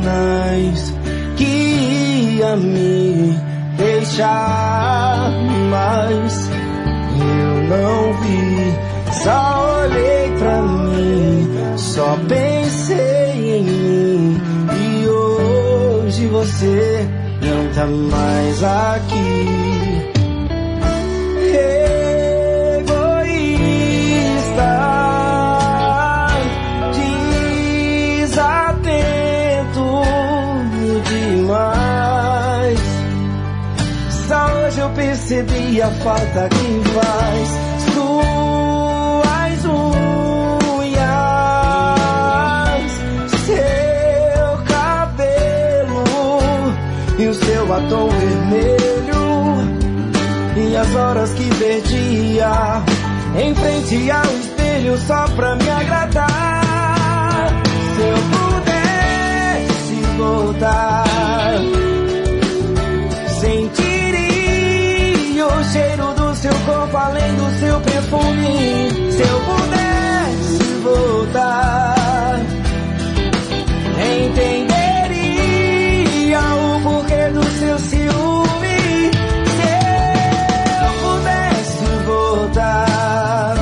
sinais que ia me deixar, mas eu não vi. Só olhei pra mim, só pensei em mim, e hoje você não tá mais aqui. Eu percebi a falta que faz suas unhas, seu cabelo e o seu batom vermelho, e as horas que perdia em frente ao espelho só pra me agradar. Se eu pudesse voltar, sentir o cheiro do seu corpo além do seu perfume. Se eu pudesse voltar, entenderia o porquê do seu ciúme. Se eu pudesse voltar,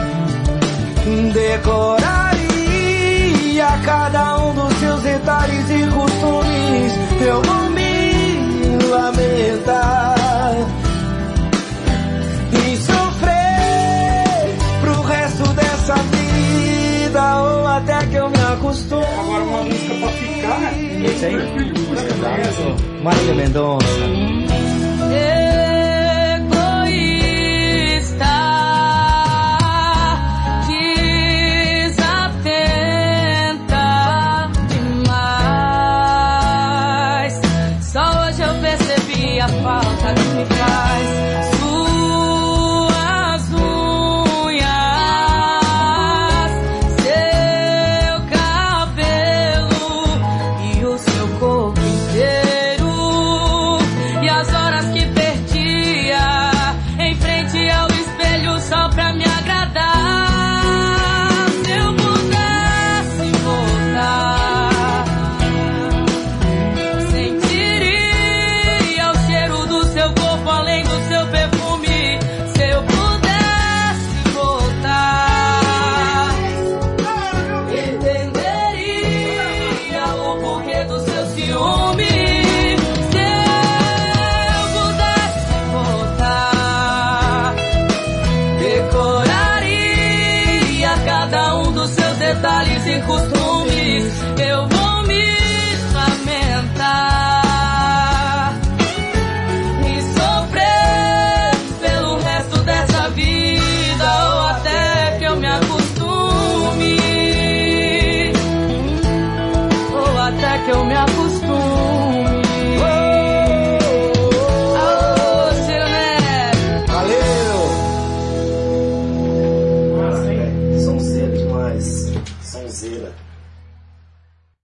decoraria cada um dos seus detalhes e costumes. Eu vou me lamentar e sofrer pro resto dessa vida, ou até que eu me acostume. Agora uma música pra ficar. Esse aí? Marília Mendonça. Detalhes e costumes.